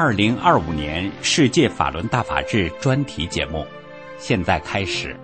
2025年世界法轮大法日专题节目，现在开始。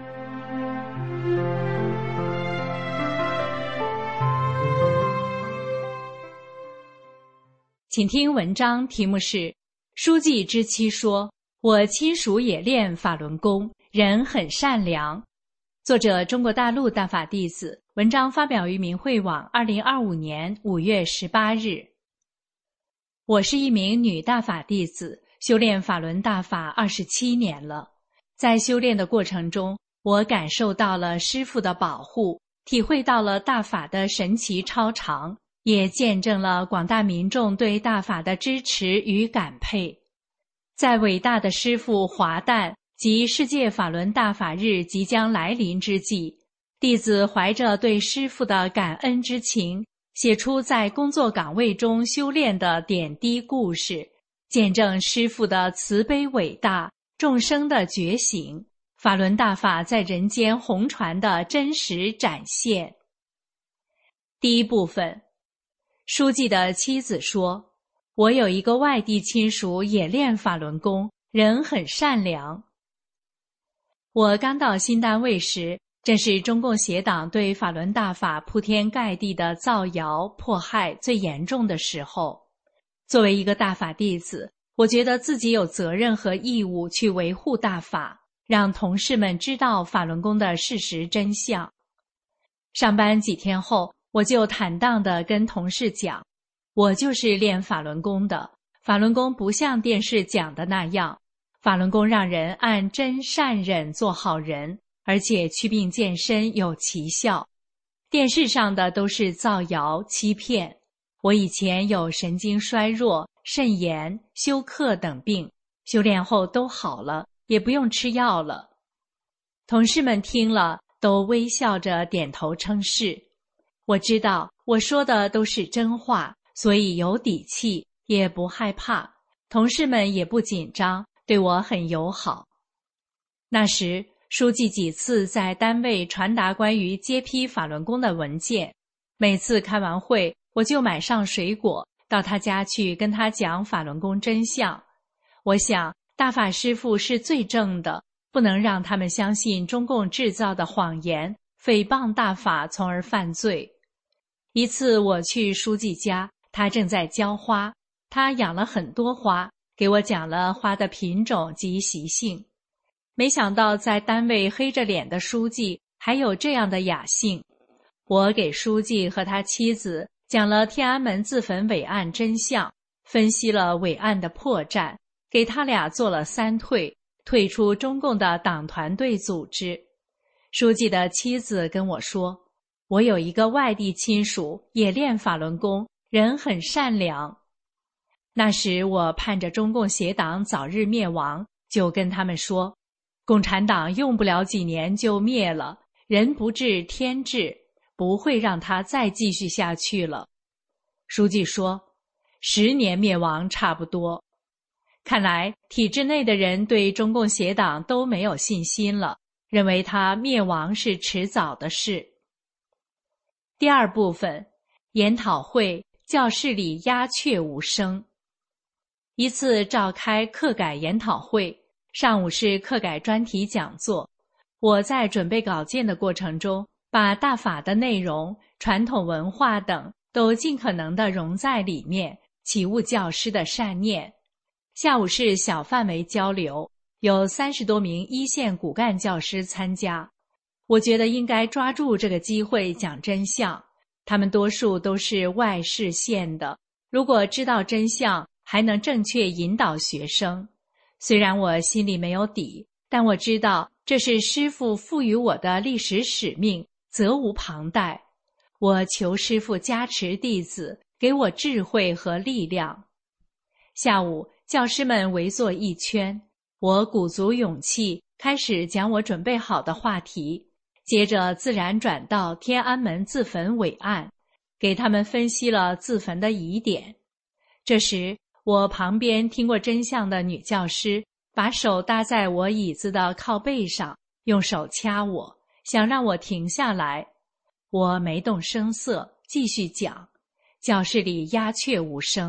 请听文章，题目是《书记之妻说，我亲属也练法轮功，人很善良》，作者中国大陆大法弟子，文章发表于明慧网2025年5月18日。我是一名女大法弟子，修炼法轮大法27年了。在修炼的过程中，我感受到了师父的保护，体会到了大法的神奇超常，也见证了广大民众对大法的支持与感佩。在伟大的师父华诞及世界法轮大法日即将来临之际，弟子怀着对师父的感恩之情，写出在工作岗位中修炼的点滴故事，见证师父的慈悲伟大，众生的觉醒，法轮大法在人间红传的真实展现。第一部分，书记的妻子说，我有一个外地亲属也练法轮功，人很善良。我刚到新单位时，正是中共邪党对法轮大法铺天盖地的造谣迫害最严重的时候。作为一个大法弟子，我觉得自己有责任和义务去维护大法，让同事们知道法轮功的事实真相。上班几天后，我就坦荡地跟同事讲，我就是练法轮功的，法轮功不像电视讲的那样，法轮功让人按真善忍做好人，而且祛病健身有奇效。电视上的都是造谣欺骗。我以前有神经衰弱、肾炎、休克等病，修炼后都好了，也不用吃药了。同事们听了都微笑着点头称是。我知道我说的都是真话，所以有底气，也不害怕，同事们也不紧张，对我很友好。那时书记几次在单位传达关于接批法轮功的文件，每次开完会，我就买上水果到他家去跟他讲法轮功真相。我想大法师父是最正的，不能让他们相信中共制造的谎言，诽谤大法从而犯罪。一次我去书记家，他正在浇花，他养了很多花，给我讲了花的品种及习性。没想到在单位黑着脸的书记还有这样的雅兴。我给书记和他妻子讲了天安门自焚伟案真相，分析了伟案的破绽，给他俩做了3退，退出中共的党团队组织。书记的妻子跟我说，我有一个外地亲属也练法轮功，人很善良。那时我盼着中共邪党早日灭亡，就跟他们说，共产党用不了几年就灭了，人不治天治，不会让它再继续下去了。书记说，10年灭亡差不多。看来体制内的人对中共邪党都没有信心了，认为它灭亡是迟早的事。第二部分，研讨会，教室里鸦雀无声。一次召开课改研讨会，上午是课改专题讲座。我在准备稿件的过程中，把大法的内容、传统文化等都尽可能地融在里面，启悟教师的善念。下午是小范围交流，有30多名一线骨干教师参加。我觉得应该抓住这个机会讲真相，他们多数都是外市县的，如果知道真相，还能正确引导学生。虽然我心里没有底，但我知道这是师父赋予我的历史使命，责无旁贷。我求师父加持弟子，给我智慧和力量。下午，教师们围坐一圈，我鼓足勇气，开始讲我准备好的话题，接着自然转到天安门自焚伟案，给他们分析了自焚的疑点。这时，我旁边听过真相的女教师把手搭在我椅子的靠背上，用手掐我，想让我停下来。我没动声色，继续讲。教室里鸦雀无声，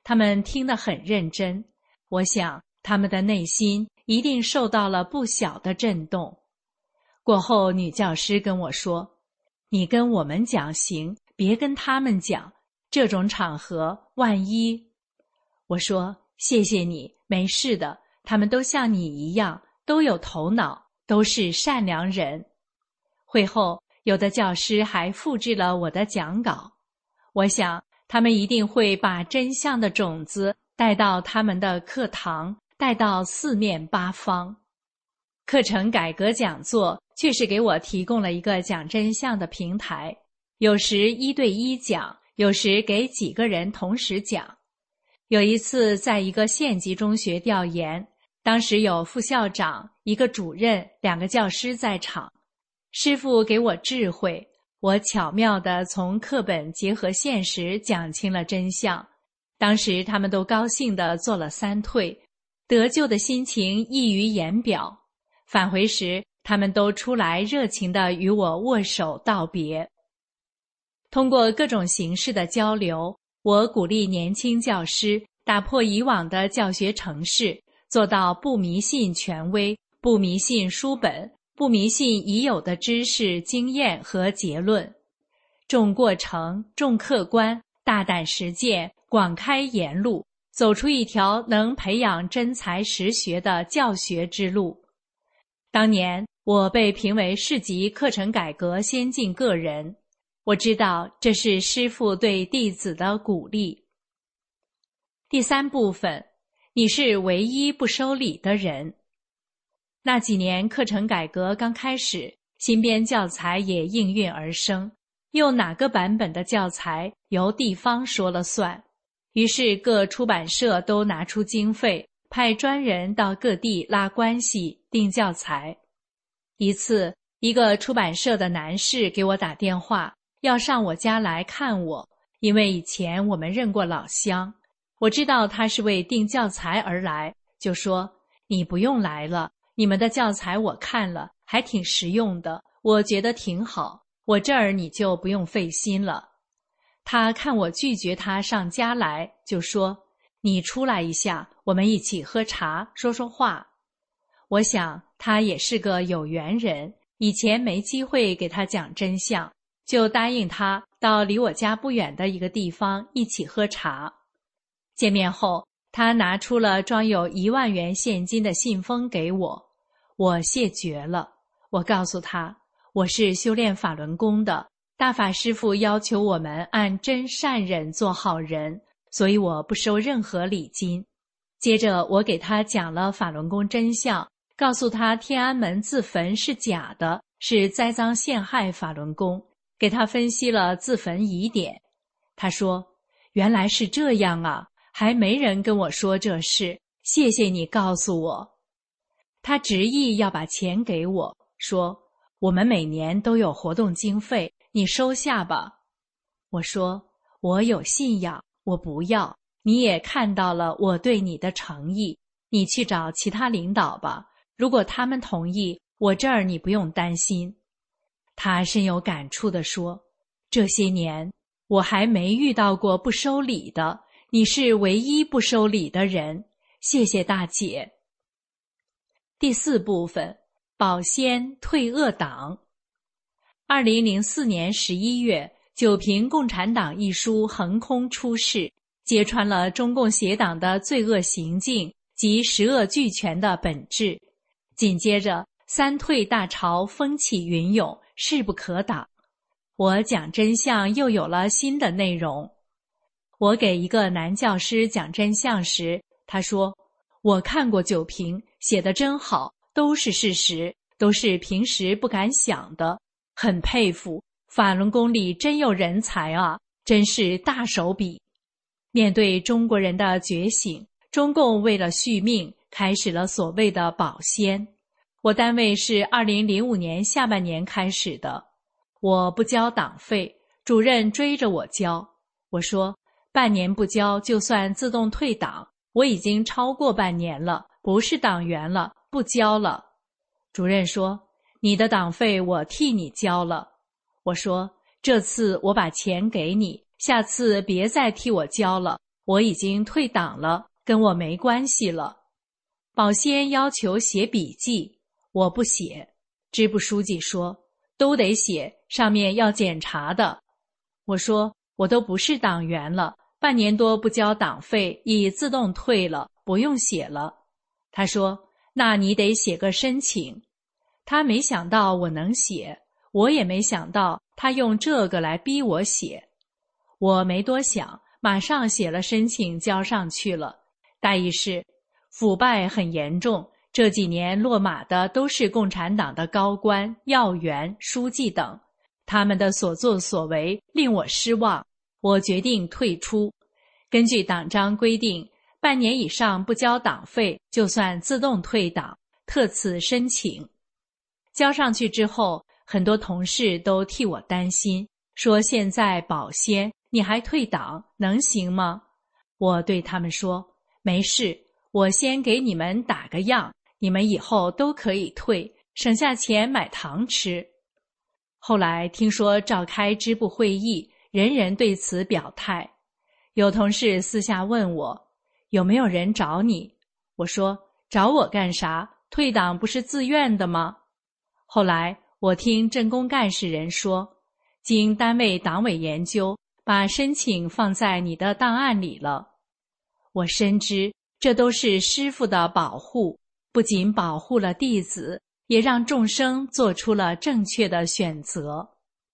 他们听得很认真，我想他们的内心一定受到了不小的震动。过后，女教师跟我说：“你跟我们讲行，别跟他们讲，这种场合万一……”我说：“谢谢你，没事的，他们都像你一样，都有头脑，都是善良人。”会后，有的教师还复制了我的讲稿。我想，他们一定会把真相的种子带到他们的课堂，带到四面八方。课程改革讲座确实给我提供了一个讲真相的平台，有时1对1讲，有时给几个人同时讲。有一次在一个县级中学调研，当时有副校长、一个主任、2个教师在场。师父给我智慧，我巧妙地从课本结合现实讲清了真相。当时他们都高兴地做了3退，得救的心情溢于言表。返回时，他们都出来热情地与我握手道别。通过各种形式的交流，我鼓励年轻教师打破以往的教学程式，做到不迷信权威，不迷信书本，不迷信已有的知识、经验和结论，重过程，重客观，大胆实践，广开言路，走出一条能培养真才实学的教学之路。当年我被评为市级课程改革先进个人，我知道这是师父对弟子的鼓励。第3部分，你是唯一不收礼的人。那几年课程改革刚开始，新编教材也应运而生，用哪个版本的教材由地方说了算。于是各出版社都拿出经费，派专人到各地拉关系订教材。一次，一个出版社的男士给我打电话，要上我家来看我，因为以前我们认过老乡。我知道他是为订教材而来，就说：“你不用来了，你们的教材我看了，还挺实用的，我觉得挺好，我这儿你就不用费心了。”他看我拒绝他上家来，就说：“你出来一下，我们一起喝茶，说说话。”我想他也是个有缘人，以前没机会给他讲真相，就答应他到离我家不远的一个地方一起喝茶。见面后，他拿出了装有1万元现金的信封给我，我谢绝了。我告诉他，我是修炼法轮功的，大法师父要求我们按真善忍做好人，所以我不收任何礼金。接着我给他讲了法轮功真相，告诉他天安门自焚是假的，是栽赃陷害法轮功，给他分析了自焚疑点。他说：“原来是这样啊，还没人跟我说这事，谢谢你告诉我。”他执意要把钱给我，说：“我们每年都有活动经费，你收下吧。”我说：“我有信仰，我不要。你也看到了我对你的诚意，你去找其他领导吧，如果他们同意，我这儿你不用担心。”他深有感触地说：“这些年我还没遇到过不收礼的，你是唯一不收礼的人，谢谢大姐。”第4部分，保鲜退恶党。2004年11月，九评共产党一书横空出世，揭穿了中共邪党的罪恶行径及十恶俱全的本质。紧接着3退大潮风起云涌，势不可挡。我讲真相又有了新的内容。我给一个男教师讲真相时，他说：“我看过九评，写得真好，都是事实，都是平时不敢想的，很佩服，法轮功里真有人才啊，真是大手笔。”面对中国人的觉醒，中共为了续命，开始了所谓的保鲜。我单位是2005年下半年开始的，我不交党费，主任追着我交。我说半年不交就算自动退党，我已经超过半年了，不是党员了，不交了。主任说：“你的党费我替你交了。”我说：“这次我把钱给你，下次别再替我交了， 我已经退党了，跟我没关系了。保先要求写笔记，我不写。支部书记说，都得写，上面要检查的。我说，我都不是党员了，半年多不交党费，已自动退了，不用写了。他说，那你得写个申请。他没想到我能写，我也没想到他用这个来逼我写。我没多想，马上写了申请交上去了。大意是，腐败很严重，这几年落马的都是共产党的高官、要员、书记等，他们的所作所为令我失望，我决定退出。根据党章规定，半年以上不交党费就算自动退党，特此申请。交上去之后，很多同事都替我担心，说现在保先你还退党，能行吗？我对他们说，没事，我先给你们打个样，你们以后都可以退，省下钱买糖吃。后来听说召开支部会议，人人对此表态。有同事私下问我，有没有人找你？我说，找我干啥？退党不是自愿的吗？后来我听政工干事人说，经单位党委研究，把申请放在你的档案里了。我深知这都是师父的保护，不仅保护了弟子，也让众生做出了正确的选择。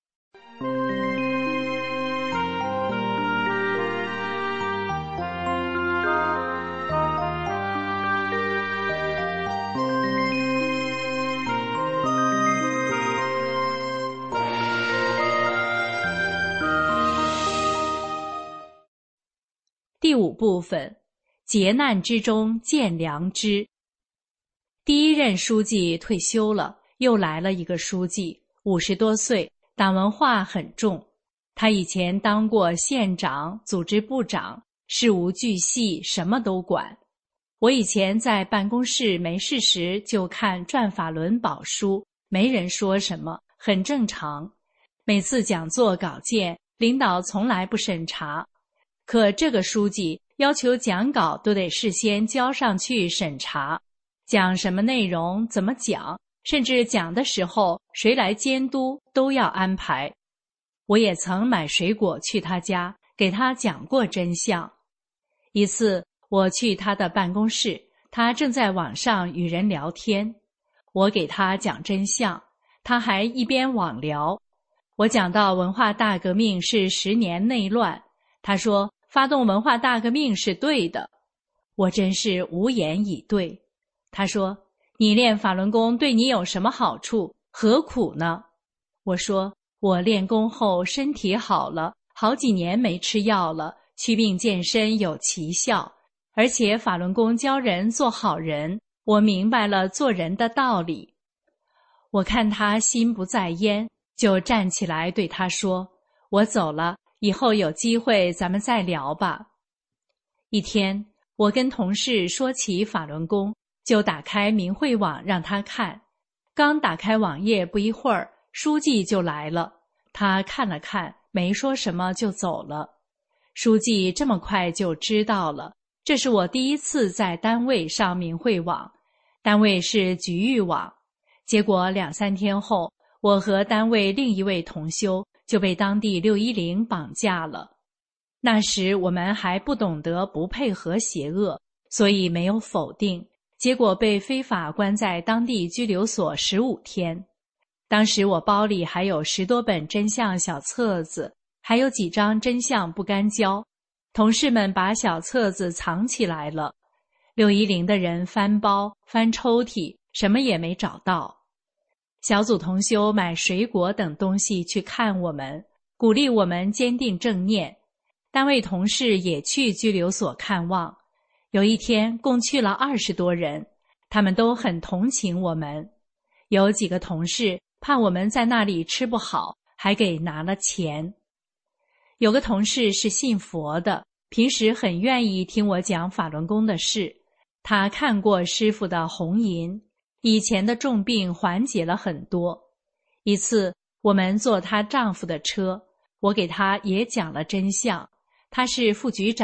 第5部分，劫难之中见良知。第一任书记退休了，又来了一个书记，50多岁，党文化很重。他以前当过县长、组织部长，事无巨细，什么都管。我以前在办公室没事时就看转法轮宝书，没人说什么，很正常。每次讲座稿件，领导从来不审查。可这个书记要求讲稿都得事先交上去审查，讲什么内容，怎么讲，甚至讲的时候谁来监督都要安排。我也曾买水果去他家，给他讲过真相。一次我去他的办公室，他正在网上与人聊天，我给他讲真相，他还一边网聊。我讲到文化大革命是10年内乱，他说发动文化大革命是对的，我真是无言以对。他说，你练法轮功对你有什么好处，何苦呢？我说，我练功后身体好了，好几年没吃药了，祛病健身有奇效，而且法轮功教人做好人，我明白了做人的道理。我看他心不在焉，就站起来对他说，我走了，以后有机会咱们再聊吧。一天，我跟同事说起法轮功，就打开明慧网让他看。刚打开网页不一会儿，书记就来了。他看了看，没说什么就走了。书记这么快就知道了，这是我第一次在单位上明慧网，单位是局域网。结果2、3天后，我和单位另一位同修就被当地610绑架了。那时我们还不懂得不配合邪恶，所以没有否定，结果被非法关在当地拘留所15天。当时我包里还有10多本真相小册子，还有几张真相不干胶，同事们把小册子藏起来了。610的人翻包、翻抽屉，什么也没找到。小组同修买水果等东西去看我们，鼓励我们坚定正念。单位同事也去拘留所看望，有一天共去了20多人，他们都很同情我们。有几个同事怕我们在那里吃不好，还给拿了钱。有个同事是信佛的，平时很愿意听我讲法轮功的事。他看过师父的红银，以前的重病缓解了很多。一次我们坐她丈夫的车，我给她也讲了真相。他是副局长，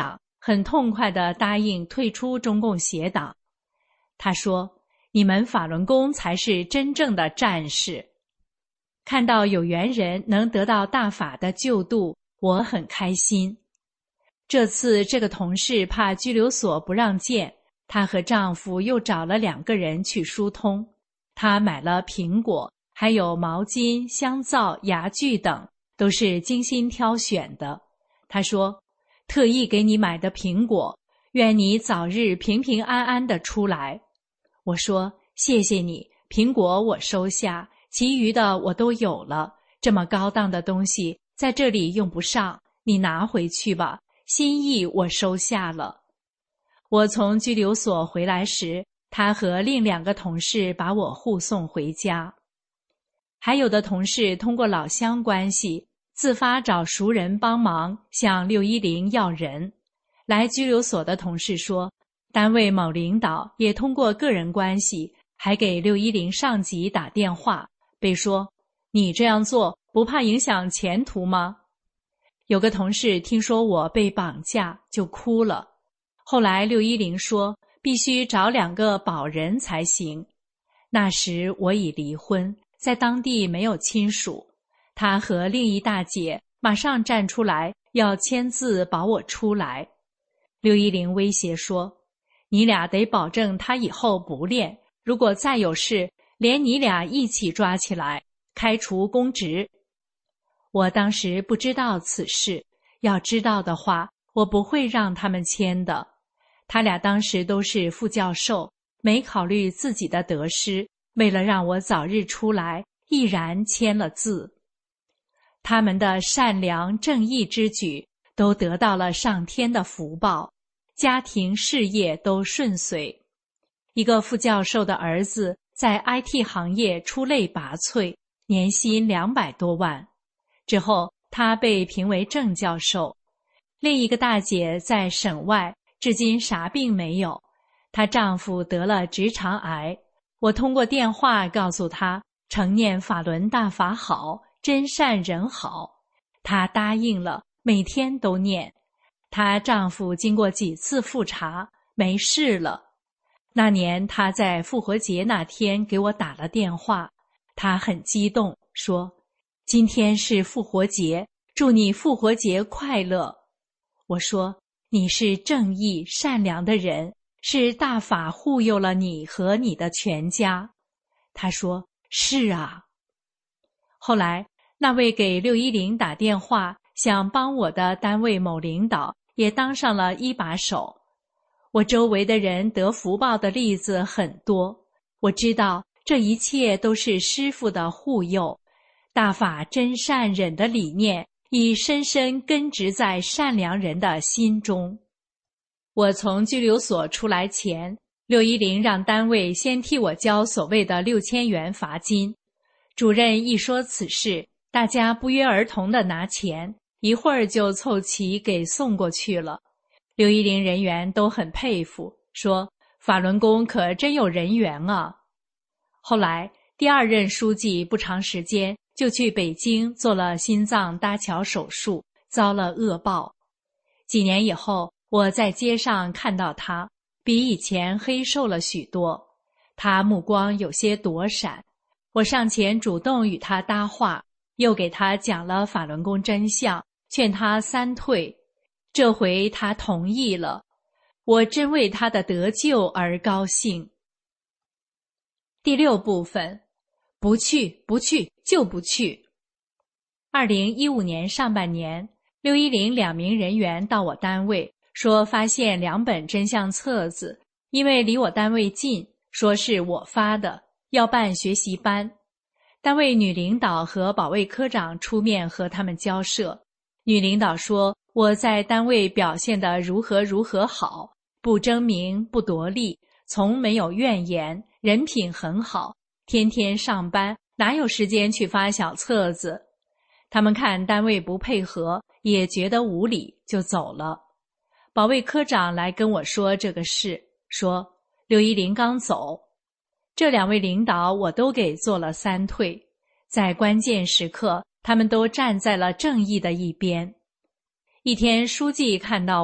很痛快地答应退出中共协党。他说：“你们法轮功才是真正的战士。”看到有缘人能得到大法的救度，我很开心。这次这个同事怕拘留所不让见，她和丈夫又找了2个人去疏通。她买了苹果，还有毛巾、香皂、牙具等，都是精心挑选的。她说：“特意给你买的苹果，愿你早日平平安安地出来。”我说：“谢谢你，苹果我收下，其余的我都有了。这么高档的东西在这里用不上，你拿回去吧。心意我收下了。”我从拘留所回来时，他和另2个同事把我护送回家。还有的同事通过老乡关系，自发找熟人帮忙，向610要人。来拘留所的同事说，单位某领导也通过个人关系，还给610上级打电话，被说：“你这样做不怕影响前途吗？”有个同事听说我被绑架就哭了。后来610说必须找2个保人才行。那时我已离婚，在当地没有亲属。他和另一大姐马上站出来要签字保我出来。610威胁说：“你俩得保证他以后不练，如果再有事，连你俩一起抓起来，开除公职。”我当时不知道此事，要知道的话，我不会让他们签的。他俩当时都是副教授，没考虑自己的得失，为了让我早日出来，毅然签了字。他们的善良正义之举都得到了上天的福报，家庭事业都顺遂。一个副教授的儿子在 IT 行业出类拔萃，年薪200多万。之后他被评为正教授。另一个大姐在省外，至今啥病没有。她丈夫得了直肠癌，我通过电话告诉她，常念法轮大法好，真善人好。她答应了，每天都念。她丈夫经过几次复查，没事了。那年她在复活节那天给我打了电话，她很激动，说：“今天是复活节，祝你复活节快乐。”我说：“你是正义善良的人，是大法护佑了你和你的全家。”他说：“是啊。”后来那位给610打电话想帮我的单位某领导也当上了一把手。我周围的人得福报的例子很多，我知道这一切都是师父的护佑。大法真善忍的理念已深深根植在善良人的心中。我从拘留所出来前，610让单位先替我交所谓的6000元罚金。主任一说此事，大家不约而同地拿钱，一会儿就凑齐给送过去了。610人员都很佩服，说法轮功可真有人缘啊。后来第2任书记不长时间就去北京做了心脏搭桥手术，遭了恶报。几年以后，我在街上看到他，比以前黑瘦了许多。他目光有些躲闪，我上前主动与他搭话，又给他讲了法轮功真相，劝他3退。这回他同意了，我真为他的得救而高兴。第6部分，不去，不去，就不去。2015年上半年，6102名人员到我单位，说发现2本真相册子，因为离我单位近，说是我发的，要办学习班。单位女领导和保卫科长出面和他们交涉。女领导说我在单位表现得如何如何好，不争名不夺利，从没有怨言，人品很好，天天上班，哪有时间去发小册子？他们看单位不配合，也觉得无理，就走了。保卫科长来跟我说这个事，说610刚走。这2位领导我都给做了3退，在关键时刻，他们都站在了正义的一边。一天，书记看到我，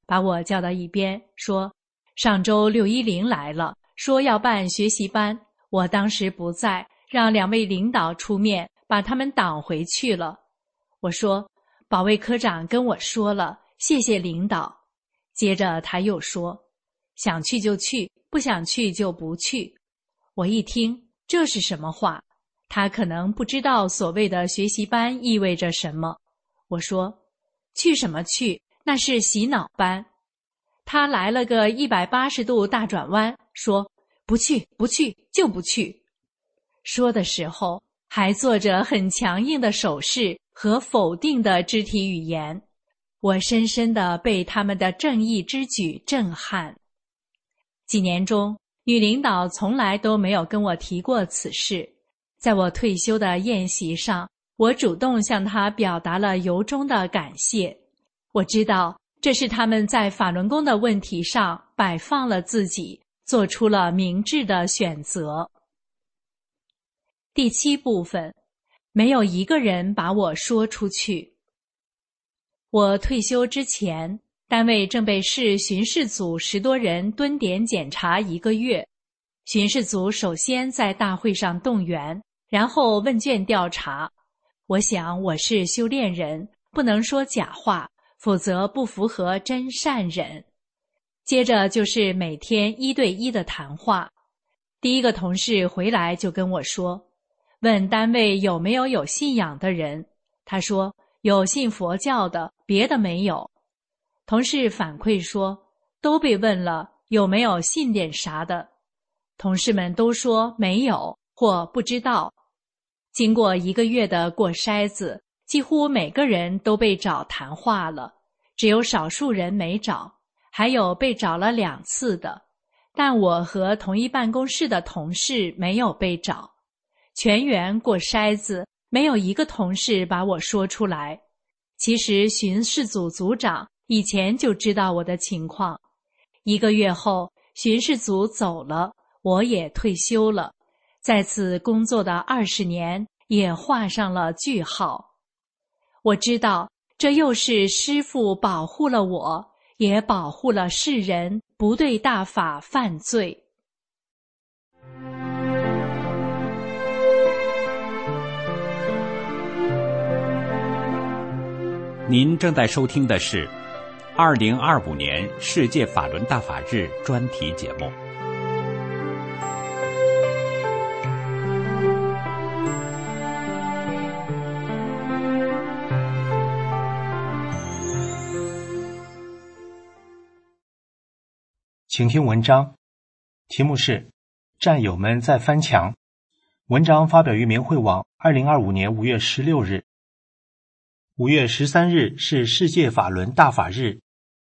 把我叫到一边，说上周610来了，说要办学习班，我当时不在，让2位领导出面把他们挡回去了。我说保卫科长跟我说了，谢谢领导。接着他又说想去就去，不想去就不去。我一听这是什么话，他可能不知道所谓的学习班意味着什么。我说去什么去，那是洗脑班。他来了个180度大转弯，说不去不去就不去。说的时候还做着很强硬的手势和否定的肢体语言，我深深地被他们的正义之举震撼。几年中，女领导从来都没有跟我提过此事。在我退休的宴席上，我主动向她表达了由衷的感谢。我知道这是他们在法轮功的问题上摆放了自己，做出了明智的选择。第7部分，没有一个人把我说出去。我退休之前，单位正被市巡视组10多人蹲点检查1个月。巡视组首先在大会上动员，然后问卷调查。我想我是修炼人，不能说假话，否则不符合真善忍。接着就是每天1对1的谈话。第一个同事回来就跟我说，问单位有没有信仰的人。他说有信佛教的，别的没有。同事反馈说都被问了，有没有信点啥的。同事们都说没有或不知道。经过1个月的过筛子，几乎每个人都被找谈话了，只有少数人没找，还有被找了2次的，但我和同一办公室的同事没有被找。全员过筛子，没有一个同事把我说出来。其实巡视组组长以前就知道我的情况。1个月后，巡视组走了，我也退休了，在此工作的20年也画上了句号。我知道这又是师父保护了我，也保护了世人不对大法犯罪。 您正在收听的是2025年世界法轮大法日专题节目。 请听文章，题目是《战友们在翻墙》。文章发表于明慧网2025年5月16日。5月13日是世界法轮大法日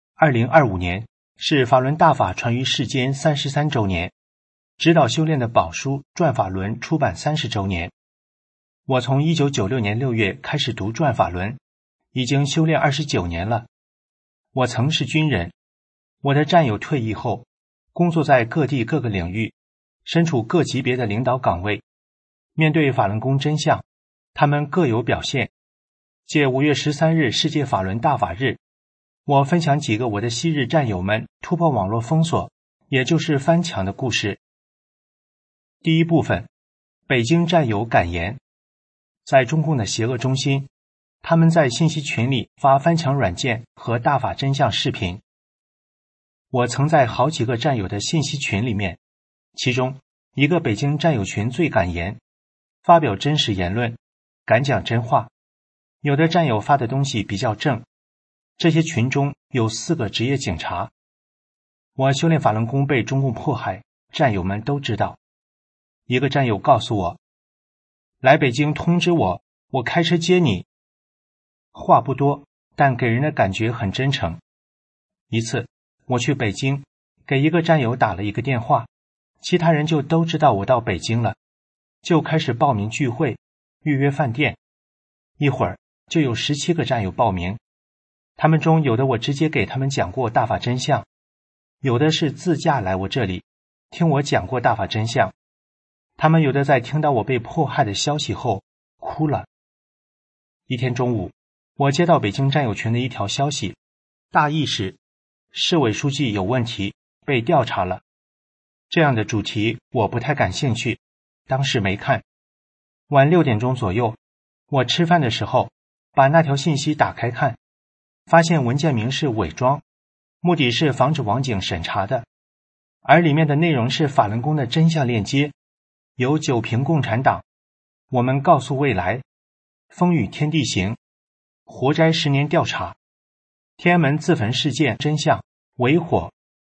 ，2025年是法轮大法传于世间33周年，指导修炼的宝书《转法轮》出版30周年。我从1996年6月开始读《转法轮》，已经修炼29年了。我曾是军人，我的战友退役后，工作在各地各个领域，身处各级别的领导岗位。面对法轮功真相，他们各有表现。借5月13日世界法轮大法日，我分享几个我的昔日战友们突破网络封锁，也就是翻墙的故事。第一部分，北京战友感言。在中共的邪恶中心，他们在信息群里发翻墙软件和大法真相视频。我曾在好几个战友的信息群里面，其中一个北京战友群最敢言，发表真实言论，敢讲真话。有的战友发的东西比较正，这些群中有4个职业警察。我修炼法轮功被中共迫害，战友们都知道。一个战友告诉我，来北京通知我，我开车接你。话不多，但给人的感觉很真诚。一次我去北京，给一个战友打了一个电话，其他人就都知道我到北京了，就开始报名聚会，预约饭店。一会儿就有17个战友报名，他们中有的我直接给他们讲过大法真相，有的是自驾来我这里听我讲过大法真相。他们有的在听到我被迫害的消息后哭了。一天中午，我接到北京战友群的一条消息，大意是市委书记有问题，被调查了。这样的主题我不太感兴趣，当时没看。晚6点钟左右，我吃饭的时候把那条信息打开看，发现文件名是伪装，目的是防止网警审查的，而里面的内容是法轮功的真相链接，有九评共产党，我们告诉未来，风雨天地行，活摘10年调查，天安门自焚事件真相，为火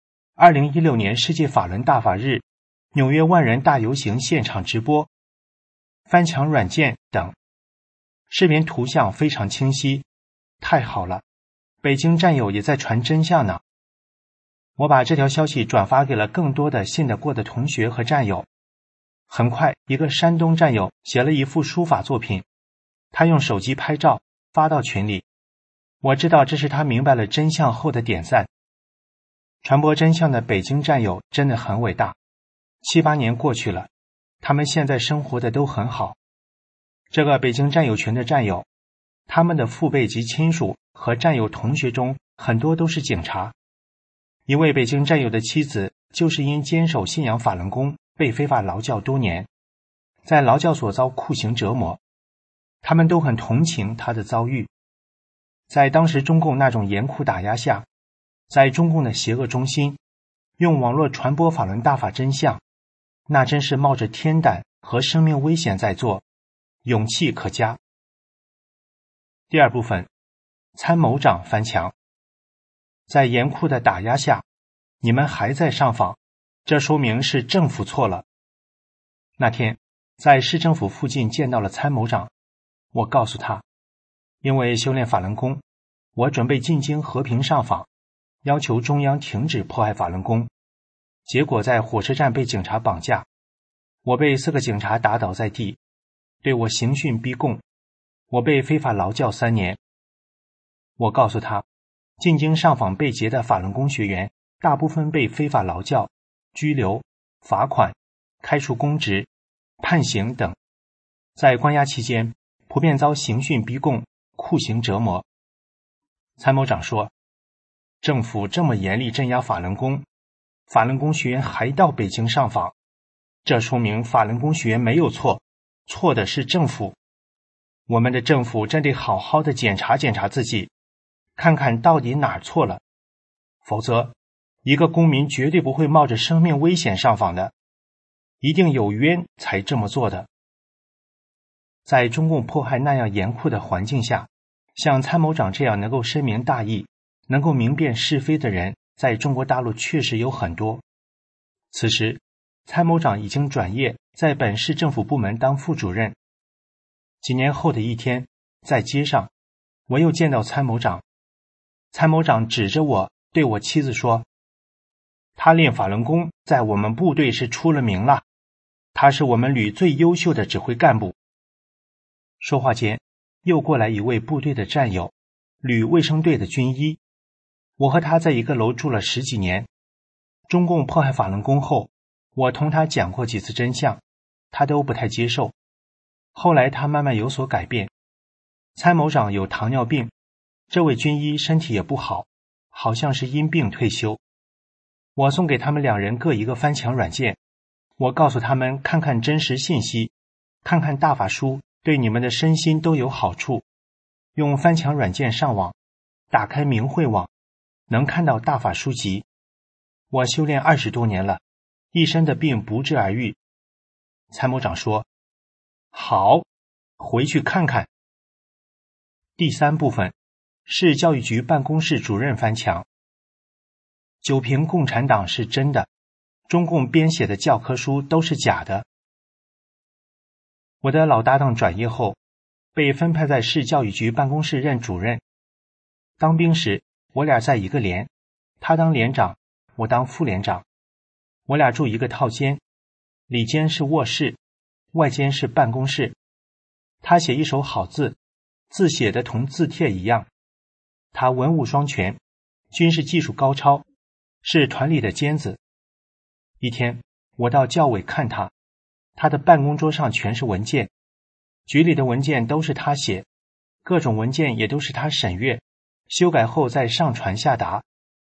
，2016年世界法轮大法日，纽约万人大游行现场直播，翻墙软件等，视频图像非常清晰，太好了，北京战友也在传真相呢。我把这条消息转发给了更多的信得过的同学和战友。很快，一个山东战友写了一幅书法作品，他用手机拍照发到群里，我知道这是他明白了真相后的点赞。传播真相的北京战友真的很伟大，7、8年过去了，他们现在生活的都很好。这个北京战友群的战友，他们的父辈及亲属和战友同学中很多都是警察。一位北京战友的妻子就是因坚守信仰法轮功被非法劳教多年，在劳教所遭酷刑折磨，他们都很同情他的遭遇。在当时中共那种严酷打压下，在中共的邪恶中心，用网络传播法轮大法真相，那真是冒着天胆和生命危险在做，勇气可嘉。第二部分，参谋长翻墙。在严酷的打压下，你们还在上访，这说明是政府错了。那天，在市政府附近见到了参谋长，我告诉他，因为修炼法轮功，我准备进京和平上访，要求中央停止迫害法轮功。结果在火车站被警察绑架，我被4个警察打倒在地，对我刑讯逼供，我被非法劳教3年。我告诉他，进京上访被劫的法轮功学员大部分被非法劳教、拘留、罚款、开除公职、判刑等，在关押期间普遍遭刑讯逼供、酷刑折磨。参谋长说，政府这么严厉镇压法轮功，法轮功学员还到北京上访，这说明法轮功学员没有错，错的是政府。我们的政府真得好好的检查检查自己，看看到底哪儿错了，否则一个公民绝对不会冒着生命危险上访的，一定有冤才这么做的。在中共迫害那样严酷的环境下，像参谋长这样能够深明大义，能够明辨是非的人，在中国大陆确实有很多。此时，参谋长已经转业，在本市政府部门当副主任。几年后的一天，在街上，我又见到参谋长。参谋长指着我，对我妻子说，他练法轮功在我们部队是出了名了，他是我们旅最优秀的指挥干部。说话间，又过来一位部队的战友，旅卫生队的军医。我和他在一个楼住了10几年。中共迫害法轮功后，我同他讲过几次真相，他都不太接受。后来他慢慢有所改变。参谋长有糖尿病，这位军医身体也不好，好像是因病退休。我送给他们2人各一个翻墙软件，我告诉他们看看真实信息，看看大法书，对你们的身心都有好处。用翻墙软件上网，打开明慧网，能看到大法书籍。我修炼20多年了，一身的病不治而愈。参谋长说，好，回去看看。第3部分，市教育局办公室主任翻墙。9评共产党是真的，中共编写的教科书都是假的。我的老搭档转业后，被分派在市教育局办公室任主任。当兵时，我俩在一个连，他当连长，我当副连长。我俩住一个套间，里间是卧室，外间是办公室。他写一手好字，字写的同字帖一样。他文武双全，军事技术高超，是团里的尖子。一天，我到教委看他，他的办公桌上全是文件，局里的文件都是他写，各种文件也都是他审阅，修改后再上传下达。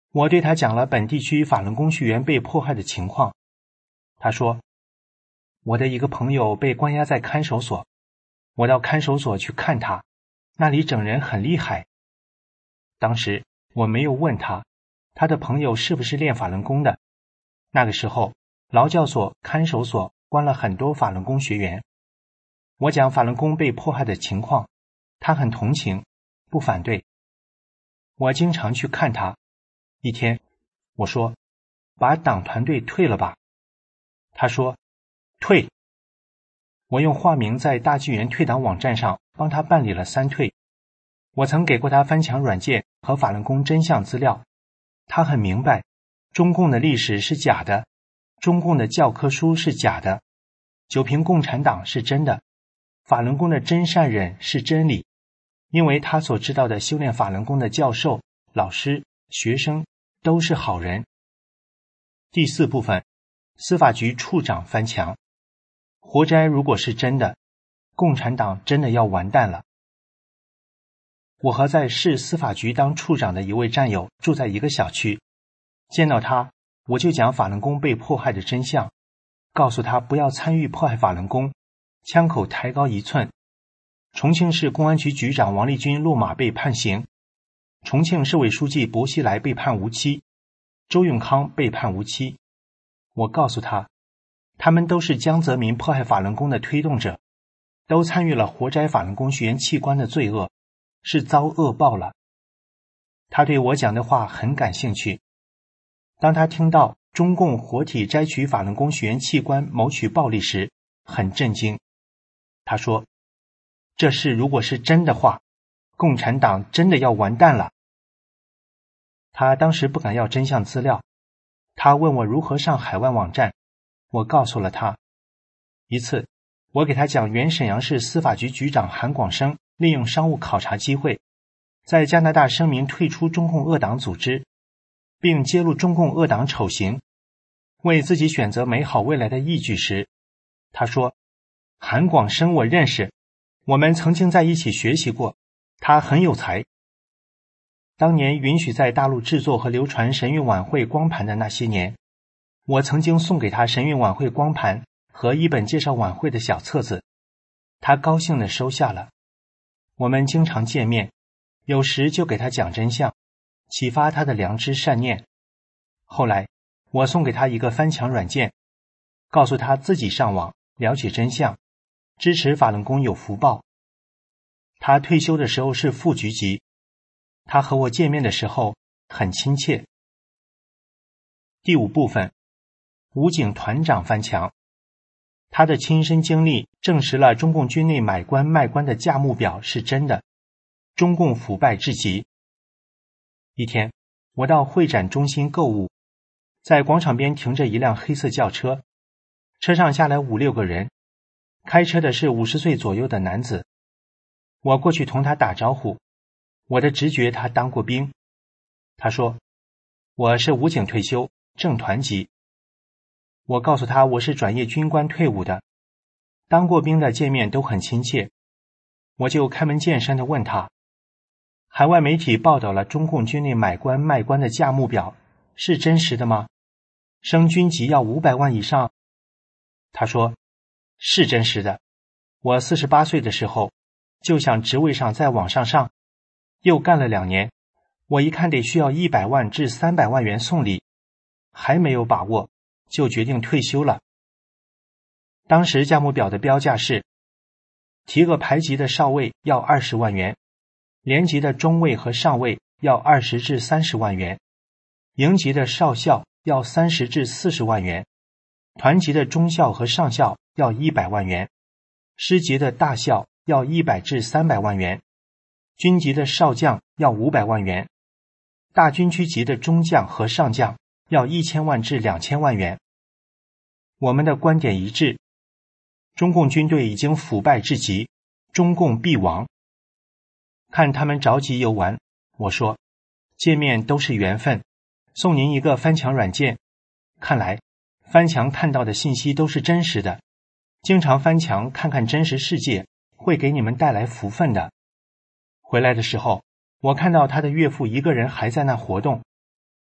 我对他讲了本地区法轮功学员被迫害的情况。他说，我的一个朋友被关押在看守所，我到看守所去看他，那里整人很厉害。当时我没有问他，他的朋友是不是练法轮功的。那个时候劳教所、看守所关了很多法轮功学员。我讲法轮功被迫害的情况，他很同情，不反对。我经常去看他。一天，我说，把党团队退了吧。他说，退。我用化名在大纪元退党网站上帮他办理了3退。我曾给过他翻墙软件和法轮功真相资料。他很明白，中共的历史是假的，中共的教科书是假的，九平共产党是真的，法轮功的真善忍是真理。因为他所知道的修炼法轮功的教授、老师、学生都是好人。第4部分，司法局处长翻墙。活摘如果是真的，共产党真的要完蛋了。我和在市司法局当处长的一位战友住在一个小区，见到他，我就讲法轮功被迫害的真相，告诉他不要参与迫害法轮功，枪口抬高1寸。重庆市公安局局长王立军落马被判刑，重庆市委书记薄熙来被判无期，周永康被判无期。我告诉他，他们都是江泽民迫害法轮功的推动者，都参与了活摘法轮功学员器官的罪恶，是遭恶报了。他对我讲的话很感兴趣。当他听到中共活体摘取法轮功学员器官谋取暴利时，很震惊。他说，这事如果是真的话，共产党真的要完蛋了。他当时不敢要真相资料，他问我如何上海外网站，我告诉了他。一次，我给他讲原沈阳市司法局局长韩广生利用商务考察机会，在加拿大声明退出中共恶党组织，并揭露中共恶党丑行，为自己选择美好未来的依据时，他说，韩广生我认识，我们曾经在一起学习过，他很有才。当年允许在大陆制作和流传神韵晚会光盘的那些年，我曾经送给他神韵晚会光盘和一本介绍晚会的小册子，他高兴地收下了。我们经常见面，有时就给他讲真相，启发他的良知善念。后来我送给他一个翻墙软件，告诉他自己上网了解真相，支持法轮功有福报。他退休的时候是副局级，他和我见面的时候很亲切。第5部分，武警团长翻墙。他的亲身经历证实了中共军内买官卖官的价目表是真的，中共腐败至极。一天，我到会展中心购物，在广场边停着一辆黑色轿车，车上下来5、6个人，开车的是50岁左右的男子。我过去同他打招呼，我的直觉他当过兵。他说，我是武警退休，正团级。我告诉他我是转业军官退伍的，当过兵的见面都很亲切。我就开门见山地问他，海外媒体报道了中共军内买官卖官的价目表，是真实的吗？升军级要500万以上？他说，是真实的。我48岁的时候就想职位上再往上，又干了2年，我一看得需要100万至300万元送礼，还没有把握，就决定退休了。当时价目表的标价是，提个排级的少尉要20万元，连级的中尉和上尉要20至30万元，营级的少校要30至40万元，团级的中校和上校要100万元，师级的大校要100至300万元，军级的少将要500万元，大军区级的中将和上将要1000万至2000万元。我们的观点一致，中共军队已经腐败至极，中共必亡。看他们着急游玩，我说，见面都是缘分，送您一个翻墙软件，看来翻墙看到的信息都是真实的，经常翻墙看看真实世界，会给你们带来福分的。回来的时候，我看到他的岳父一个人还在那活动，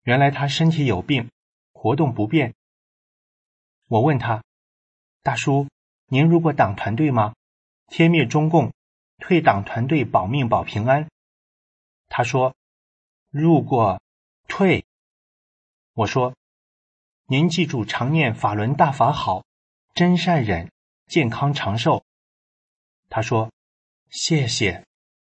原来他身体有病，活动不便。我问他，大叔，您如果党团队吗？天灭中共，退党团队保命保平安。他说，如果退。我说，您记住常念法轮大法好，真善忍，健康长寿。他说，谢谢。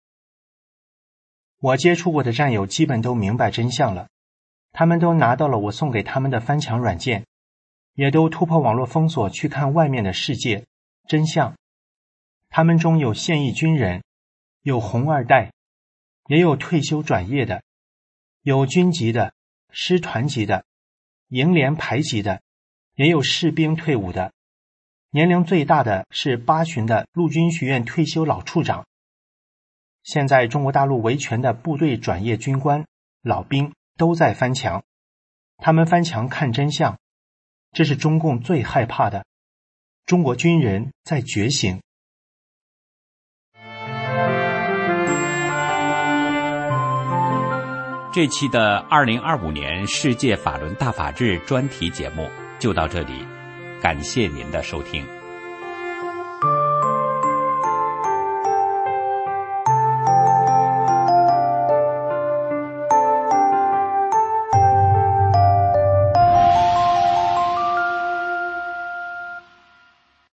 我接触过的战友基本都明白真相了，他们都拿到了我送给他们的翻墙软件，也都突破网络封锁去看外面的世界真相。他们中有现役军人，有红二代，也有退休转业的，有军级的，师团级的，营连排级的，也有士兵退伍的。年龄最大的是8旬的陆军学院退休老处长。现在中国大陆维权的部队转业军官、老兵都在翻墙，他们翻墙看真相，这是中共最害怕的。中国军人在觉醒。 这期的2025年世界法轮大法日专题节目就到这里，感谢您的收听。